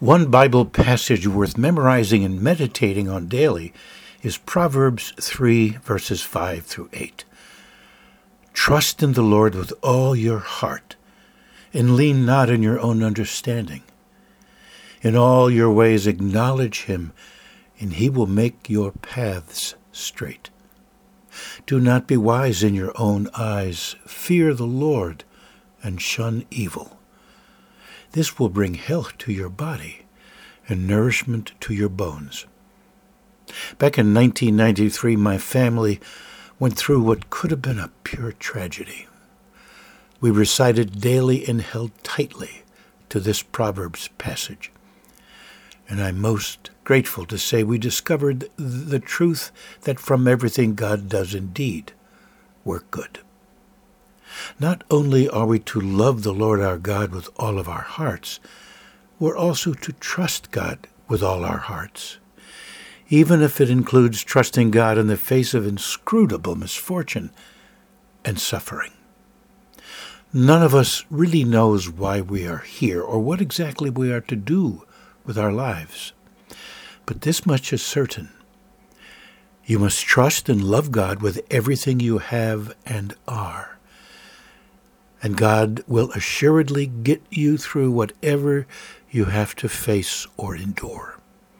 One Bible passage worth memorizing and meditating on daily is Proverbs 3, verses 5 through 8. Trust in the Lord with all your heart, and lean not on your own understanding. In all your ways acknowledge him, and he will make your paths straight. Do not be wise in your own eyes. Fear the Lord, and shun evil. This will bring health to your body and nourishment to your bones. Back in 1993, my family went through what could have been a pure tragedy. We recited daily and held tightly to this Proverbs passage. And I'm most grateful to say we discovered the truth that from everything God does indeed work good. Not only are we to love the Lord our God with all of our hearts, we're also to trust God with all our hearts, even if it includes trusting God in the face of inscrutable misfortune and suffering. None of us really knows why we are here or what exactly we are to do with our lives. But this much is certain. You must trust and love God with everything you have and are. And God will assuredly get you through whatever you have to face or endure.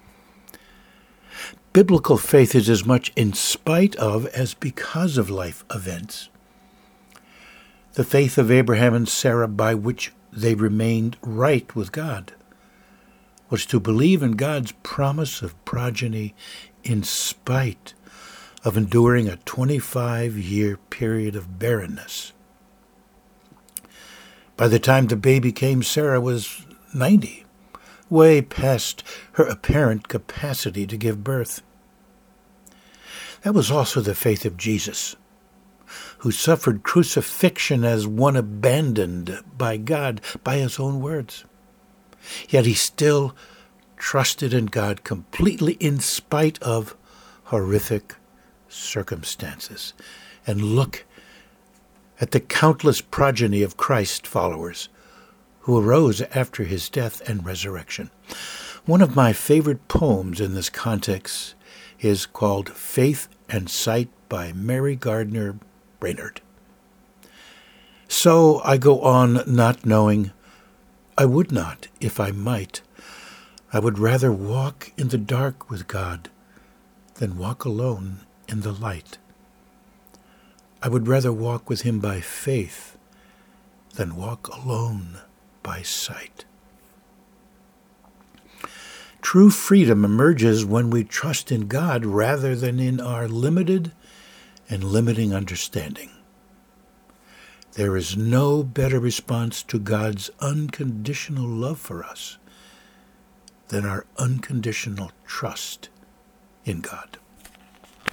Biblical faith is as much in spite of as because of life events. The faith of Abraham and Sarah, by which they remained right with God, was to believe in God's promise of progeny in spite of enduring a 25-year period of barrenness. By the time the baby came, Sarah was 90, way past her apparent capacity to give birth. That was also the faith of Jesus, who suffered crucifixion as one abandoned by God, by his own words. Yet he still trusted in God completely in spite of horrific circumstances. And look at the countless progeny of Christ followers who arose after his death and resurrection. One of my favorite poems in this context is called Faith and Sight by Mary Gardner Brainerd. So I go on not knowing, I would not if I might. I would rather walk in the dark with God than walk alone in the light. I would rather walk with him by faith than walk alone by sight. True freedom emerges when we trust in God rather than in our limited and limiting understanding. There is no better response to God's unconditional love for us than our unconditional trust in God.